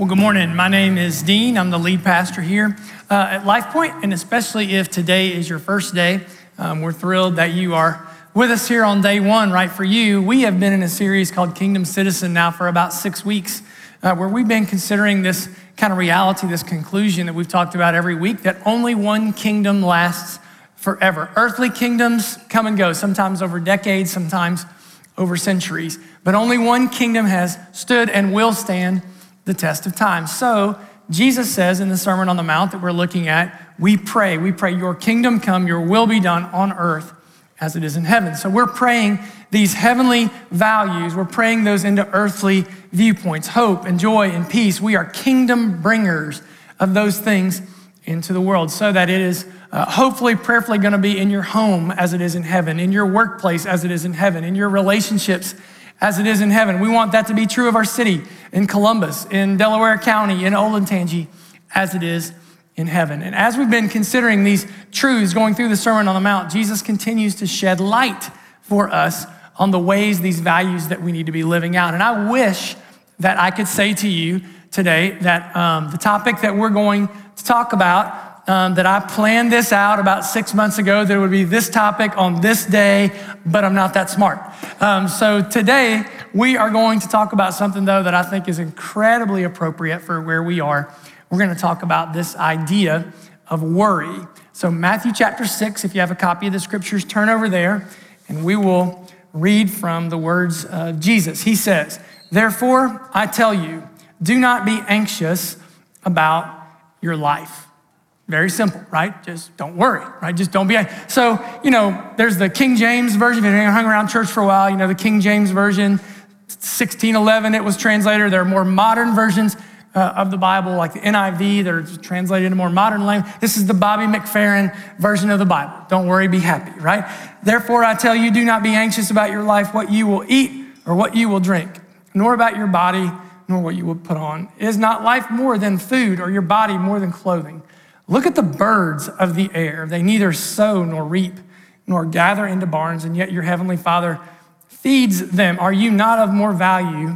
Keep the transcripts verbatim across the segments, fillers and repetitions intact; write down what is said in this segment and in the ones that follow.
Well, good morning. My name is Dean. I'm the lead pastor here uh, at LifePoint, and especially if today is your first day, um, we're thrilled that you are with us here on day one. Right for you, we have been in a series called Kingdom Citizen now for about six weeks, uh, where we've been considering this kind of reality, this conclusion that we've talked about every week, that only one kingdom lasts forever. Earthly kingdoms come and go, sometimes over decades, sometimes over centuries, but only one kingdom has stood and will stand the test of time. So Jesus says in the Sermon on the Mount that we're looking at, we pray, we pray, your kingdom come, your will be done on earth as it is in heaven. So we're praying these heavenly values. We're praying those into earthly viewpoints, hope and joy and peace. We are kingdom bringers of those things into the world so that it is uh, hopefully, prayerfully going to be in your home as it is in heaven, in your workplace as it is in heaven, in your relationships as it is in heaven. We want that to be true of our city, in Columbus, in Delaware County, in Olentangy, as it is in heaven. And as we've been considering these truths going through the Sermon on the Mount, Jesus continues to shed light for us on the ways, these values that we need to be living out. And I wish that I could say to you today that um, the topic that we're going to talk about, um, that I planned this out about six months ago, that it would be this topic on this day, but I'm not that smart. Um, so today, we are going to talk about something, though, that I think is incredibly appropriate for where we are. We're going to talk about this idea of worry. So Matthew chapter six, if you have a copy of the scriptures, turn over there, and we will read from the words of Jesus. He says, "Therefore, I tell you, do not be anxious about your life." Very simple, right? Just don't worry, right? Just don't be. So, you know, there's the King James version. If you hung around church for a while, you know, the King James version, sixteen eleven, it was translated. There are more modern versions uh, of the Bible, like the N I V, that are translated into more modern language. This is the Bobby McFerrin version of the Bible. Don't worry, be happy, right? "Therefore, I tell you, do not be anxious about your life, what you will eat or what you will drink, nor about your body, nor what you will put on. Is not life more than food, or your body more than clothing? Look at the birds of the air. They neither sow nor reap, nor gather into barns, and yet your heavenly Father feeds them. Are you not of more value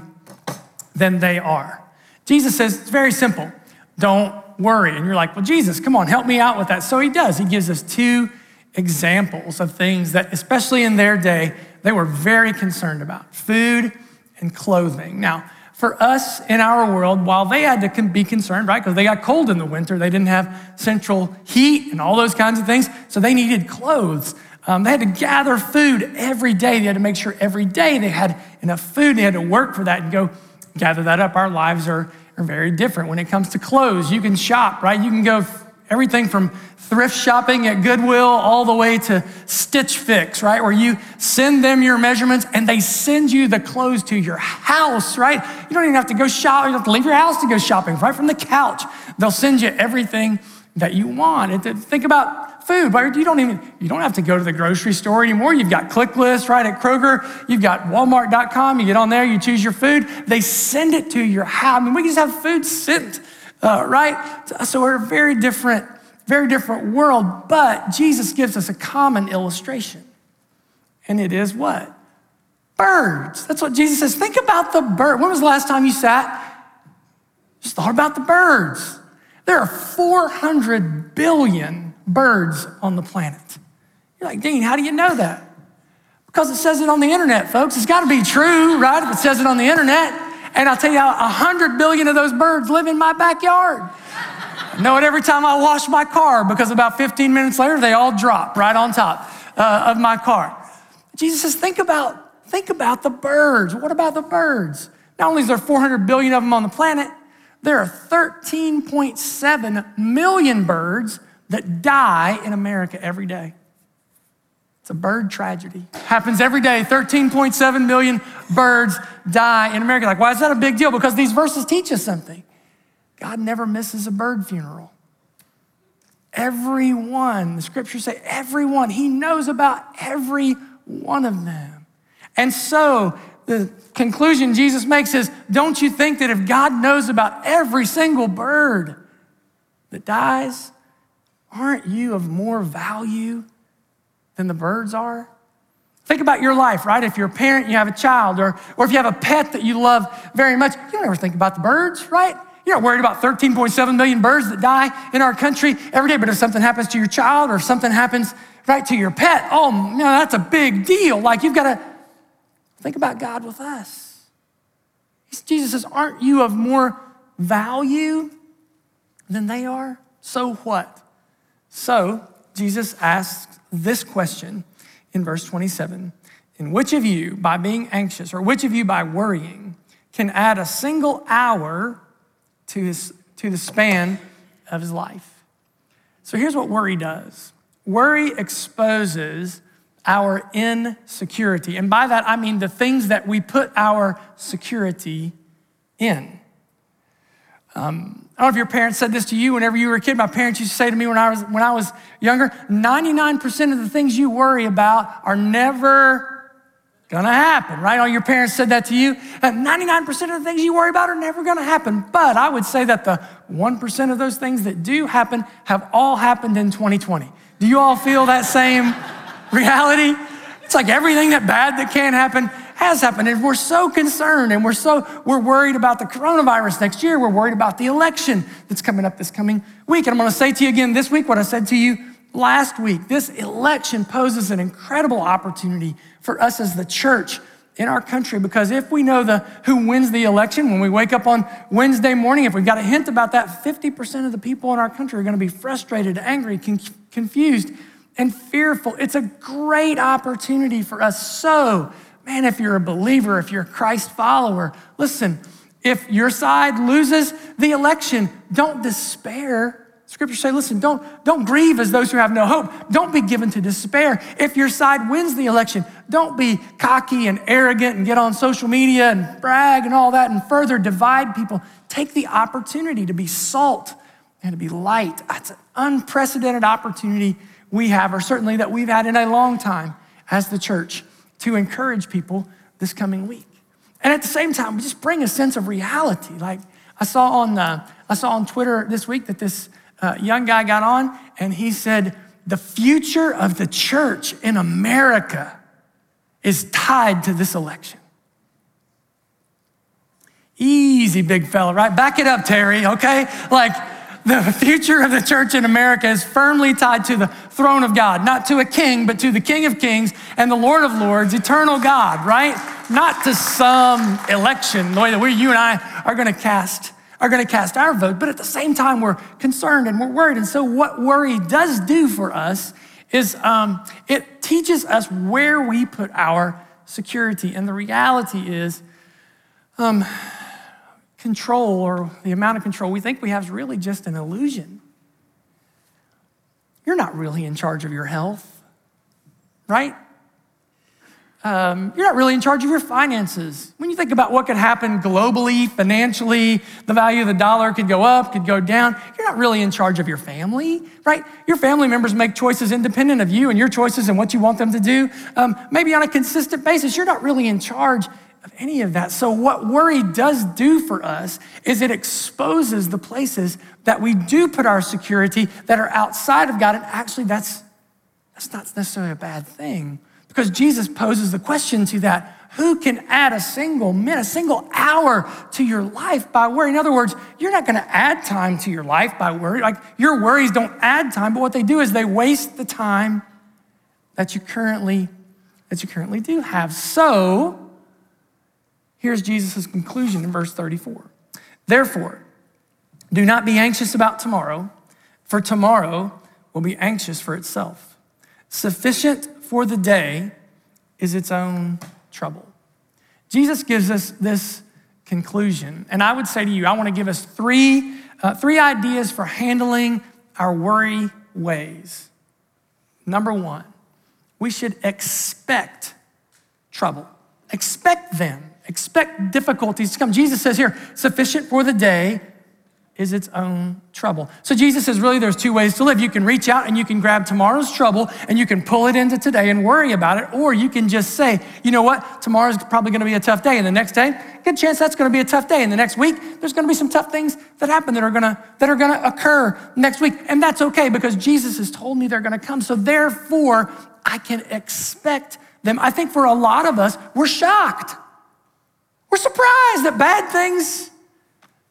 than they are?" Jesus says, it's very simple. Don't worry. And you're like, well, Jesus, come on, help me out with that. So he does. He gives us two examples of things that, especially in their day, they were very concerned about: food and clothing. Now, for us in our world, while they had to be concerned, right, because they got cold in the winter, they didn't have central heat and all those kinds of things, so they needed clothes. Um, they had to gather food every day. They had to make sure every day they had enough food. They had to work for that and go gather that up. Our lives are, are very different when it comes to clothes. You can shop, right? You can go everything from thrift shopping at Goodwill all the way to Stitch Fix, right? Where you send them your measurements and they send you the clothes to your house, right? You don't even have to go shop. You don't have to leave your house to go shopping, right? From the couch, they'll send you everything that you want. And think about food, right? You don't even, you don't have to go to the grocery store anymore. You've got ClickList, right? At Kroger, you've got Walmart dot com. You get on there, you choose your food. They send it to your house. I mean, we can just have food sent, uh, right? So we're a very different Very different world, but Jesus gives us a common illustration. And it is what? Birds. That's what Jesus says. Think about the bird. When was the last time you sat? Just thought about the birds. There are four hundred billion birds on the planet. You're like, Dean, how do you know that? Because it says it on the internet, folks. It's got to be true, right? If it says it on the internet. And I'll tell you how one hundred billion of those birds live in my backyard. I know it every time I wash my car, because about fifteen minutes later, they all drop right on top uh, of my car. Jesus says, think about, think about the birds. What about the birds? Not only is there four hundred billion of them on the planet, there are thirteen point seven million birds that die in America every day. It's a bird tragedy. Happens every day. thirteen point seven million birds die in America. Like, why is that a big deal? Because these verses teach us something. God never misses a bird funeral. Everyone, the scriptures say everyone, he knows about every one of them. And so the conclusion Jesus makes is, don't you think that if God knows about every single bird that dies, aren't you of more value than the birds are? Think about your life, right? If you're a parent, you have a child, or, or if you have a pet that you love very much, you don't ever think about the birds, right? You're not worried about thirteen point seven million birds that die in our country every day, but if something happens to your child or if something happens right to your pet, oh, man, that's a big deal. Like, you've got to think about God with us. Jesus says, aren't you of more value than they are? So what? So Jesus asks this question in verse twenty-seven. And which of you, by being anxious, or which of you by worrying, can add a single hour to his to the span of his life? So here's what worry does. Worry exposes our insecurity. And by that, I mean the things that we put our security in. Um, I don't know if your parents said this to you whenever you were a kid. My parents used to say to me when I was when I was younger, ninety-nine percent of the things you worry about are never gonna happen, right? All your parents said that to you. And ninety-nine percent of the things you worry about are never gonna happen. But I would say that the one percent of those things that do happen have all happened in twenty twenty. Do you all feel that same reality? It's like everything that bad that can happen has happened. And we're so concerned and we're so, we're worried about the coronavirus next year. We're worried about the election that's coming up this coming week. And I'm gonna say to you again this week what I said to you last week. This election poses an incredible opportunity for us as the church in our country, because if we know the who wins the election when we wake up on Wednesday morning, if we've got a hint about that, fifty percent of the people in our country are gonna be frustrated, angry, con- confused, and fearful. It's a great opportunity for us. So, man, if you're a believer, if you're a Christ follower, listen, if your side loses the election, don't despair. Scripture say, listen, don't, don't grieve as those who have no hope. Don't be given to despair. If your side wins the election, don't be cocky and arrogant and get on social media and brag and all that and further divide people. Take the opportunity to be salt and to be light. That's an unprecedented opportunity we have, or certainly that we've had in a long time as the church, to encourage people this coming week. And at the same time, we just bring a sense of reality. Like I saw on uh, I saw on Twitter this week that this uh, young guy got on and he said, the future of the church in America is tied to this election. Easy, big fella, right? Back it up, Terry, okay? Like, the future of the church in America is firmly tied to the throne of God, not to a king, but to the King of Kings and the Lord of Lords, eternal God, right? Not to some election, the way that we, you and I are gonna cast, are gonna cast our vote, but at the same time, we're concerned and we're worried. And so what worry does do for us is um, it teaches us where we put our security. And the reality is, um, control, or the amount of control we think we have, is really just an illusion. You're not really in charge of your health, right? Um, you're not really in charge of your finances. When you think about what could happen globally, financially, the value of the dollar could go up, could go down. You're not really in charge of your family, right? Your family members make choices independent of you and your choices and what you want them to do. Um, maybe on a consistent basis, you're not really in charge of any of that. So what worry does do for us is it exposes the places that we do put our security that are outside of God. And actually that's, that's not necessarily a bad thing, because Jesus poses the question to that: who can add a single minute, a single hour to your life by worry? In other words, you're not gonna add time to your life by worry. Like, your worries don't add time, but what they do is they waste the time that you currently, that you currently do have. So, here's Jesus' conclusion in verse thirty-four. Therefore, do not be anxious about tomorrow, for tomorrow will be anxious for itself. Sufficient for the day is its own trouble. Jesus gives us this conclusion. And I would say to you, I want to give us three, uh, three ideas for handling our worry ways. Number one, we should expect trouble. Expect them. Expect difficulties to come. Jesus says here, sufficient for the day is its own trouble. So Jesus says, really, there's two ways to live. You can reach out and you can grab tomorrow's trouble and you can pull it into today and worry about it, or you can just say, you know what, tomorrow's probably gonna be a tough day, and the next day, good chance that's gonna be a tough day, and the next week, there's gonna be some tough things that happen that are gonna, that are gonna occur next week, and that's okay, because Jesus has told me they're gonna come, so therefore, I can expect them. I think for a lot of us, we're shocked. We're surprised that bad things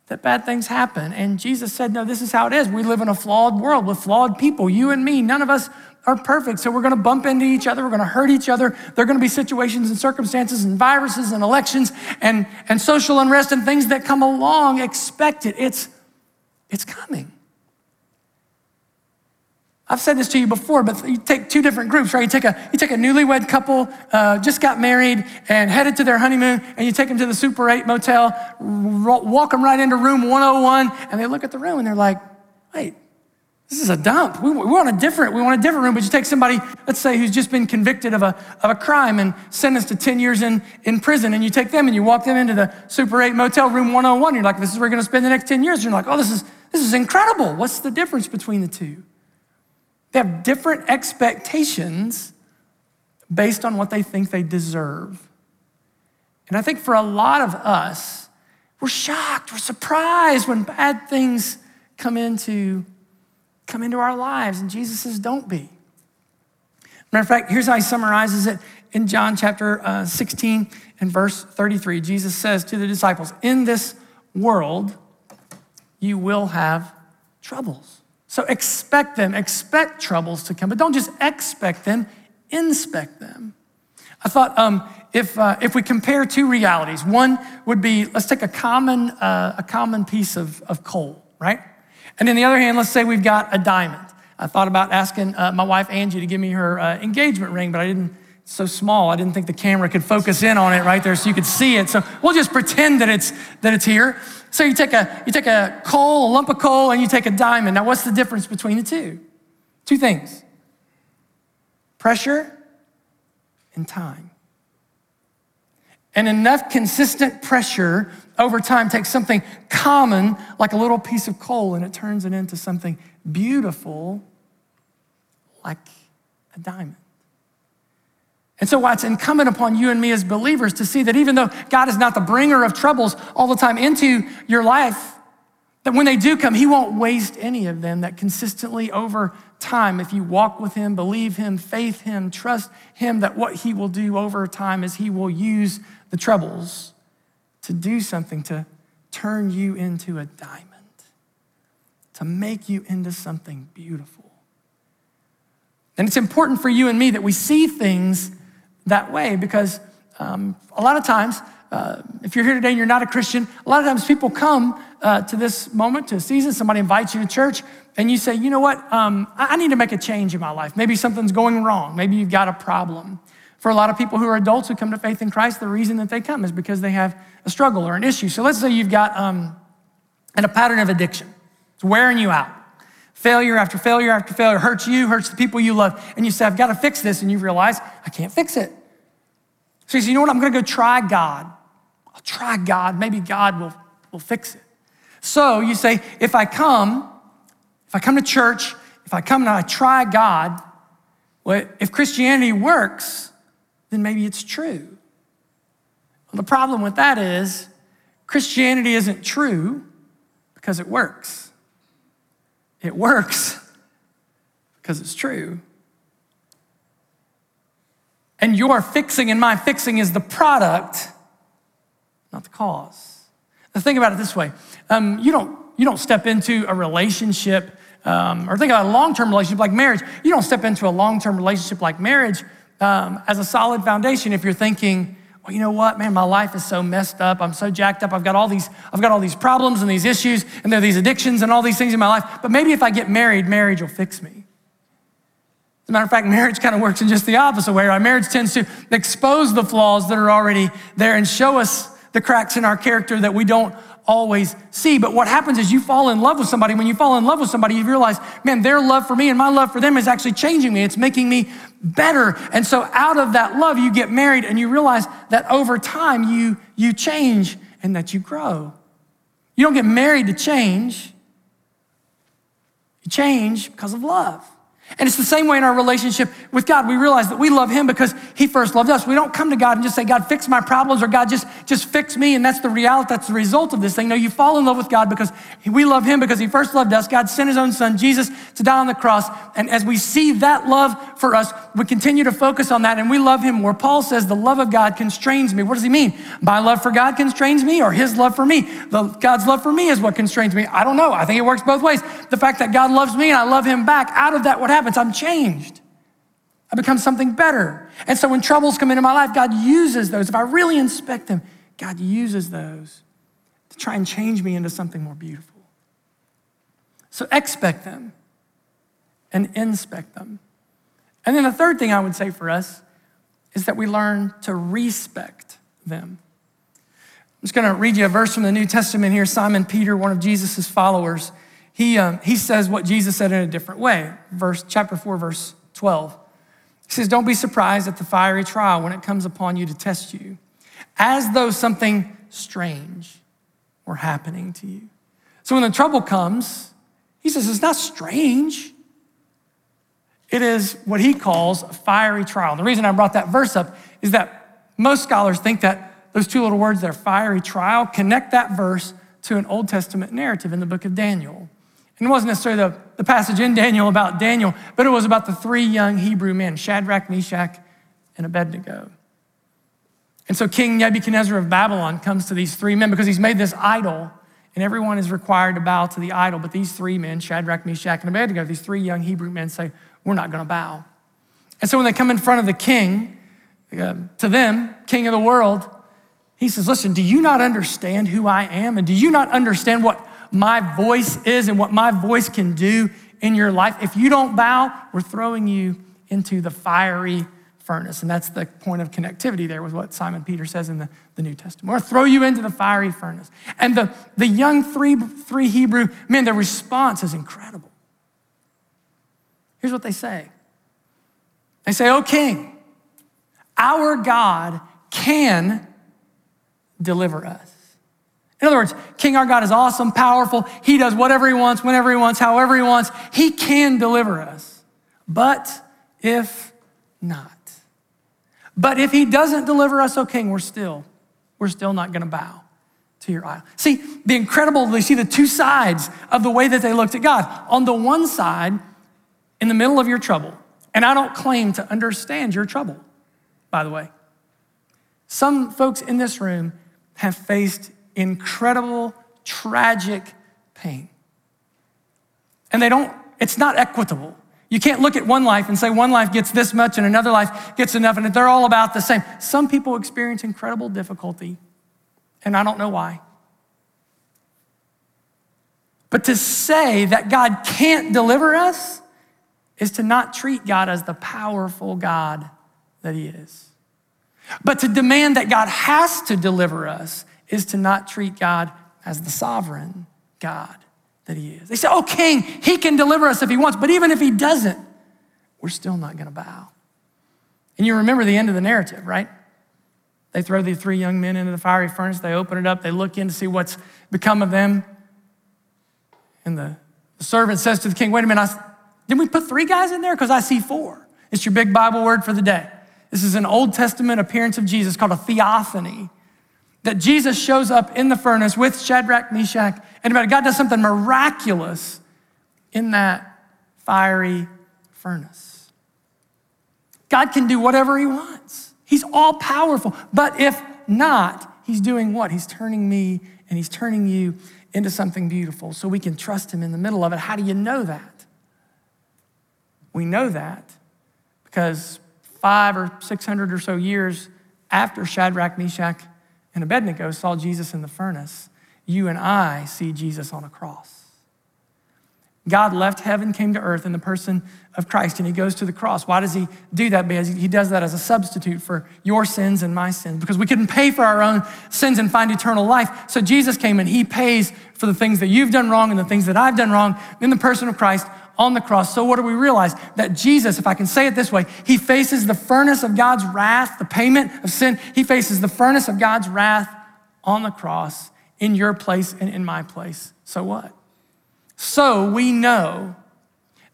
that bad things happen. And Jesus said, no, this is how it is. We live in a flawed world with flawed people. You and me, none of us are perfect. So we're going to bump into each other. We're going to hurt each other. There are going to be situations and circumstances and viruses and elections and, and social unrest and things that come along. Expect it. It's, it's coming. I've said this to you before, but you take two different groups, right? You take a, you take a newlywed couple, uh, just got married and headed to their honeymoon, and you take them to the Super eight motel, walk them right into room one oh one, and they look at the room and they're like, wait, this is a dump. We, we want a different, we want a different room. But you take somebody, let's say, who's just been convicted of a, of a crime and sentenced to ten years in, in prison, and you take them and you walk them into the Super eight motel, room one oh one. You're like, this is where we're going to spend the next ten years. And you're like, oh, this is, this is incredible. What's the difference between the two? They have different expectations based on what they think they deserve. And I think for a lot of us, we're shocked, we're surprised when bad things come into, come into our lives. And Jesus says, don't be. Matter of fact, here's how he summarizes it in John chapter uh, sixteen and verse thirty-three. Jesus says to the disciples, in this world, you will have troubles. So expect them, expect troubles to come, but don't just expect them, inspect them. I thought um, if uh, if we compare two realities, one would be, let's take a common uh, a common piece of, of coal, right? And on the other hand, let's say we've got a diamond. I thought about asking uh, my wife, Angie, to give me her uh, engagement ring, but I didn't, it's so small, I didn't think the camera could focus in on it right there so you could see it. So we'll just pretend that it's that it's here. So you take a you take a coal, a lump of coal, and you take a diamond. Now, what's the difference between the two? Two things. Pressure and time. And enough consistent pressure over time takes something common, like a little piece of coal, and it turns it into something beautiful, like a diamond. And so it's incumbent upon you and me as believers to see that even though God is not the bringer of troubles all the time into your life, that when they do come, he won't waste any of them, that consistently over time, if you walk with him, believe him, faith him, trust him, that what he will do over time is he will use the troubles to do something, to turn you into a diamond, to make you into something beautiful. And it's important for you and me that we see things that way, because um, a lot of times, uh, if you're here today and you're not a Christian, a lot of times people come uh, to this moment, to a season, somebody invites you to church, and you say, you know what, um, I-, I need to make a change in my life. Maybe something's going wrong. Maybe you've got a problem. For a lot of people who are adults who come to faith in Christ, the reason that they come is because they have a struggle or an issue. So let's say you've got um, a pattern of addiction. It's wearing you out. Failure after failure after failure hurts you, hurts the people you love. And you say, I've got to fix this. And you realize, I can't fix it. So you say, you know what? I'm going to go try God. I'll try God. Maybe God will, will fix it. So you say, if I come, if I come to church, if I come and I try God, well, if Christianity works, then maybe it's true. Well, the problem with that is Christianity isn't true because it works. It works because it's true. And your fixing and my fixing is the product, not the cause. Now think about it this way. Um, you don't, you don't step into a relationship, um, or think about a long-term relationship like marriage. You don't step into a long-term relationship like marriage um, as a solid foundation if you're thinking, well, you know what, man, my life is so messed up. I'm so jacked up. I've got all these, I've got all these problems and these issues, and there are these addictions and all these things in my life. But maybe if I get married, marriage will fix me. As a matter of fact, marriage kind of works in just the opposite way, right? Marriage tends to expose the flaws that are already there and show us the cracks in our character that we don't always see. But what happens is you fall in love with somebody. When you fall in love with somebody, you realize, man, their love for me and my love for them is actually changing me. It's making me better. And so out of that love, you get married and you realize that over time you, you change and that you grow. You don't get married to change. You change because of love. And it's the same way in our relationship with God. We realize that we love him because he first loved us. We don't come to God and just say, God, fix my problems, or God, just, just fix me. And that's the reality, that's the result of this thing. No, you fall in love with God because we love him because he first loved us. God sent his own son, Jesus, to die on the cross. And as we see that love for us, we continue to focus on that and we love him. Where Paul says the love of God constrains me. What does he mean? My love for God constrains me, or his love for me? The, God's love for me is what constrains me. I don't know. I think it works both ways. The fact that God loves me and I love him back, out of that, what happens? I'm changed. I become something better. And so when troubles come into my life, God uses those. If I really inspect them, God uses those to try and change me into something more beautiful. So expect them and inspect them. And then the third thing I would say for us is that we learn to respect them. I'm just gonna read you a verse from the New Testament here. Simon Peter, one of Jesus's followers, He, um, he says what Jesus said in a different way. Verse, chapter four, verse twelve. He says, don't be surprised at the fiery trial when it comes upon you to test you, as though something strange were happening to you. So when the trouble comes, he says, it's not strange. It is what he calls a fiery trial. The reason I brought that verse up is that most scholars think that those two little words there, fiery trial, connect that verse to an Old Testament narrative in the book of Daniel. And it wasn't necessarily the, the passage in Daniel about Daniel, but it was about the three young Hebrew men, Shadrach, Meshach, and Abednego. And so King Nebuchadnezzar of Babylon comes to these three men because he's made this idol, and everyone is required to bow to the idol. But these three men, Shadrach, Meshach, and Abednego, these three young Hebrew men say, we're not gonna bow. And so when they come in front of the king, uh, to them, king of the world, he says, listen, do you not understand who I am? And do you not understand what my voice is and what my voice can do in your life? If you don't bow, we're throwing you into the fiery furnace. And that's the point of connectivity there with what Simon Peter says in the, the New Testament. We're throw you into the fiery furnace. And the, the young three, three Hebrew men, their response is incredible. Here's what they say. They say, "O king, our God can deliver us." In other words, King, our God is awesome, powerful. He does whatever he wants, whenever he wants, however he wants. He can deliver us. But if not, but if he doesn't deliver us, O king, we're still, we're still not gonna bow to your idol. See, the incredible, they see the two sides of the way that they looked at God. On the one side, in the middle of your trouble, and I don't claim to understand your trouble, by the way. Some folks in this room have faced incredible, tragic pain. And they don't, it's not equitable. You can't look at one life and say one life gets this much and another life gets enough, and they're all about the same. Some people experience incredible difficulty, and I don't know why. But to say that God can't deliver us is to not treat God as the powerful God that he is. But to demand that God has to deliver us is to not treat God as the sovereign God that he is. They say, "Oh, king, he can deliver us if he wants, but even if he doesn't, we're still not gonna bow." And you remember the end of the narrative, right? They throw the three young men into the fiery furnace, they open it up, they look in to see what's become of them. And the, the servant says to the king, "Wait a minute, I, didn't we put three guys in there? Because I see four." It's your big Bible word for the day. This is an Old Testament appearance of Jesus called a theophany. That Jesus shows up in the furnace with Shadrach, Meshach, and Abednego. God does something miraculous in that fiery furnace. God can do whatever he wants. He's all powerful. But if not, he's doing what? He's turning me and he's turning you into something beautiful so we can trust him in the middle of it. How do you know that? We know that because five or six hundred or so years after Shadrach, Meshach, and Abednego saw Jesus in the furnace, you and I see Jesus on a cross. God left heaven, came to earth in the person of Christ, and he goes to the cross. Why does he do that? Because he does that as a substitute for your sins and my sins, because we couldn't pay for our own sins and find eternal life. So Jesus came and he pays for the things that you've done wrong and the things that I've done wrong in the person of Christ on the cross. So what do we realize? That Jesus, if I can say it this way, he faces the furnace of God's wrath, the payment of sin. He faces the furnace of God's wrath on the cross in your place and in my place. So what? So we know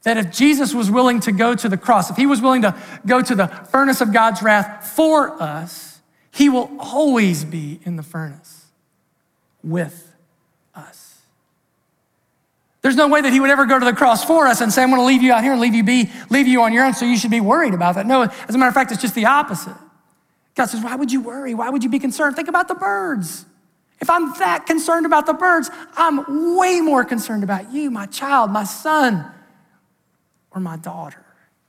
That if Jesus was willing to go to the cross, if he was willing to go to the furnace of God's wrath for us, he will always be in the furnace with us. There's no way that he would ever go to the cross for us and say, I'm gonna leave you out here and leave you be, leave you on your own, so you should be worried about that. No, as a matter of fact, it's just the opposite. God says, why would you worry? Why would you be concerned? Think about the birds. If I'm that concerned about the birds, I'm way more concerned about you, my child, my son, or my daughter.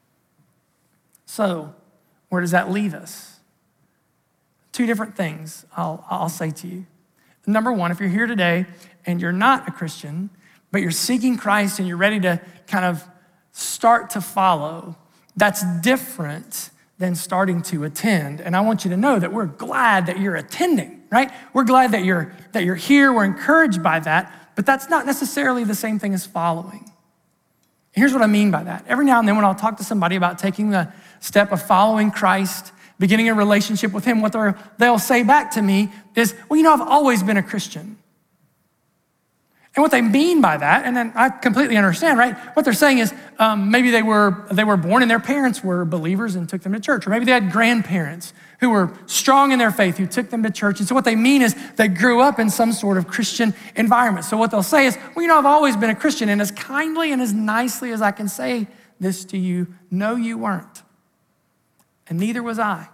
So, where does that leave us? Two different things I'll, I'll say to you. Number one, if you're here today and you're not a Christian, but you're seeking Christ and you're ready to kind of start to follow, that's different than starting to attend. And I want you to know that we're glad that you're attending, right? We're glad that you're, that you're here. We're encouraged by that, but that's not necessarily the same thing as following. Here's what I mean by that. Every now and then when I'll talk to somebody about taking the step of following Christ, beginning a relationship with him, what they'll say back to me is, well, you know, I've always been a Christian. And what they mean by that, and then I completely understand, right? What they're saying is um, maybe they were they were born and their parents were believers and took them to church. Or maybe they had grandparents who were strong in their faith who took them to church. And so what they mean is they grew up in some sort of Christian environment. So what they'll say is, well, you know, I've always been a Christian. And as kindly and as nicely as I can say this to you, no, you weren't. And neither was I.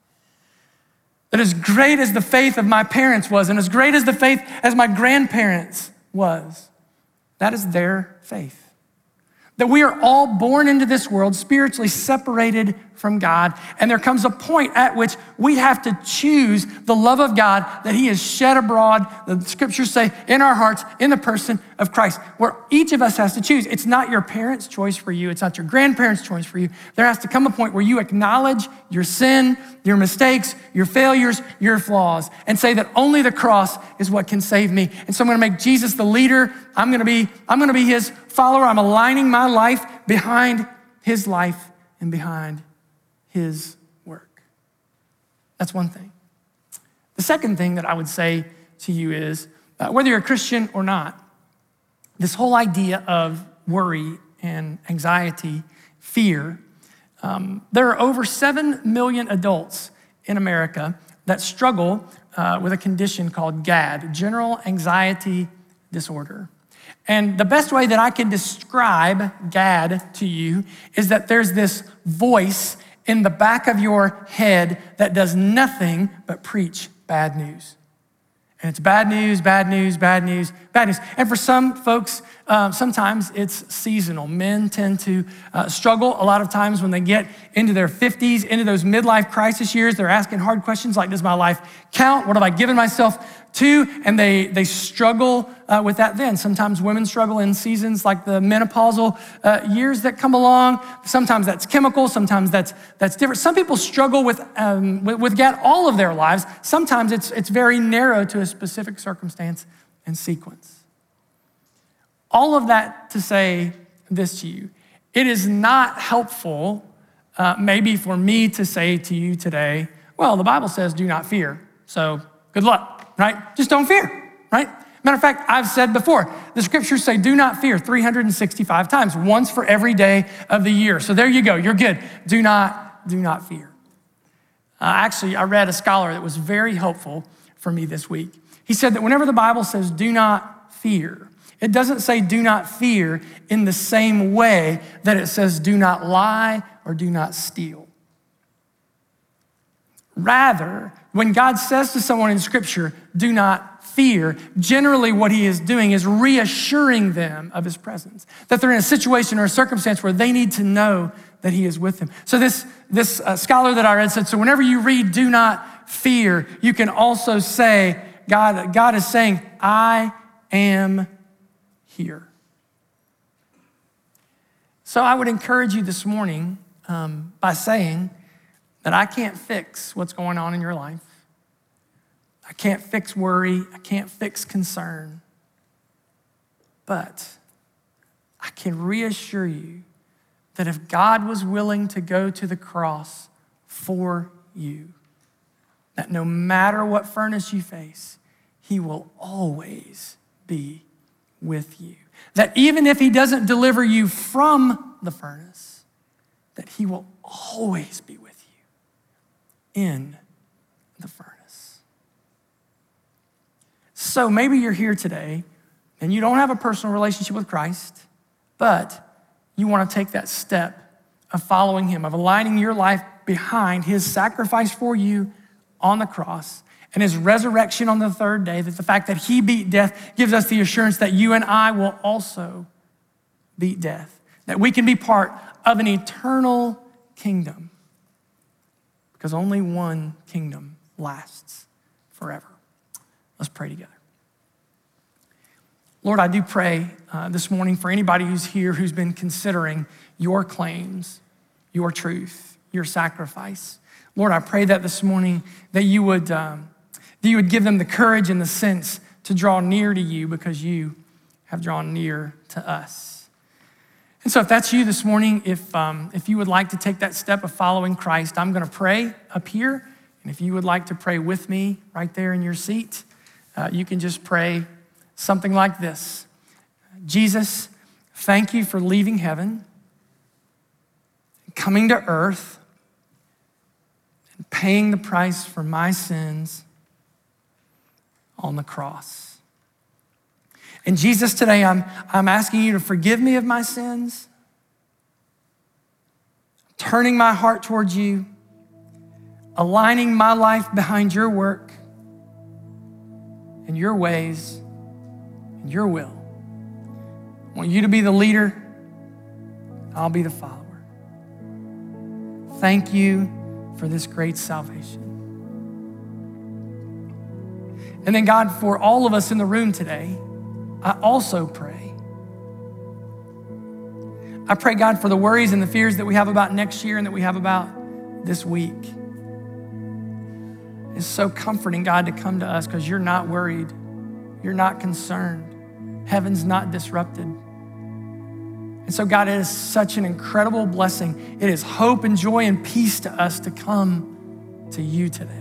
That as great as the faith of my parents was, and as great as the faith as my grandparents was, that is their faith. That we are all born into this world spiritually separated from God, and there comes a point at which we have to choose the love of God that he has shed abroad, the scriptures say, in our hearts, in the person of Christ, where each of us has to choose. It's not your parents' choice for you. It's not your grandparents' choice for you. There has to come a point where you acknowledge your sin, your mistakes, your failures, your flaws, and say that only the cross is what can save me. And so I'm gonna make Jesus the leader. I'm gonna be, I'm gonna be his follower. I'm aligning my life behind his life and behind his work. That's one thing. The second thing that I would say to you is, uh, whether you're a Christian or not, this whole idea of worry and anxiety, fear, um, there are over seven million adults in America that struggle uh, with a condition called G A D, General Anxiety Disorder. And the best way that I can describe G A D to you is that there's this voice in the back of your head that does nothing but preach bad news. And it's bad news, bad news, bad news, bad news. And for some folks, um, sometimes it's seasonal. Men tend to uh, struggle a lot of times when they get into their fifties, into those midlife crisis years. They're asking hard questions like, does my life count? What have I given myself to? And they, they struggle uh, with that then. Sometimes women struggle in seasons like the menopausal uh, years that come along. Sometimes that's chemical, sometimes that's that's different. Some people struggle with, um, with, with G A D all of their lives. Sometimes it's, it's very narrow to a specific circumstance and sequence. All of that to say this to you. It is not helpful uh, maybe for me to say to you today, well, the Bible says do not fear, so good luck, right? Just don't fear, right? Matter of fact, I've said before, the scriptures say do not fear three hundred sixty-five times, once for every day of the year. So there you go, you're good. Do not, do not fear. Uh, actually, I read a scholar that was very helpful for me this week. He said that whenever the Bible says do not fear, it doesn't say do not fear in the same way that it says do not lie or do not steal. Rather, when God says to someone in scripture, do not fear, generally what he is doing is reassuring them of his presence, that they're in a situation or a circumstance where they need to know that he is with them. So this, this uh, scholar that I read said, so whenever you read do not fear, you can also say, God, God is saying, I am here. So I would encourage you this morning um, by saying that I can't fix what's going on in your life. I can't fix worry. I can't fix concern. But I can reassure you that if God was willing to go to the cross for you, that no matter what furnace you face, he will always be with you. That even if he doesn't deliver you from the furnace, that he will always be with you in the furnace. So maybe you're here today and you don't have a personal relationship with Christ, but you want to take that step of following him, of aligning your life behind his sacrifice for you on the cross and his resurrection on the third day, that the fact that he beat death gives us the assurance that you and I will also beat death, that we can be part of an eternal kingdom, because only one kingdom lasts forever. Let's pray together. Lord, I do pray uh, this morning for anybody who's here who's been considering your claims, your truth, your sacrifice. Lord, I pray that this morning that you would, um, that you would give them the courage and the sense to draw near to you, because you have drawn near to us. And so if that's you this morning, if, um, if you would like to take that step of following Christ, I'm gonna pray up here. And if you would like to pray with me right there in your seat, uh, you can just pray something like this. Jesus, thank you for leaving heaven, coming to earth, and paying the price for my sins on the cross. And Jesus, today I'm, I'm asking you to forgive me of my sins, turning my heart towards you, aligning my life behind your work and your ways and your will. I want you to be the leader. I'll be the follower. Thank you for this great salvation. And then God, for all of us in the room today, I also pray. I pray, God, for the worries and the fears that we have about next year and that we have about this week. It's so comforting, God, to come to us because you're not worried. You're not concerned. Heaven's not disrupted. And so, God, it is such an incredible blessing. It is hope and joy and peace to us to come to you today.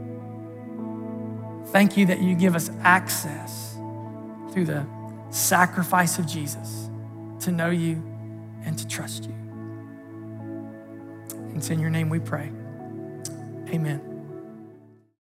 Thank you that you give us access through the sacrifice of Jesus to know you and to trust you. It's in your name we pray. Amen.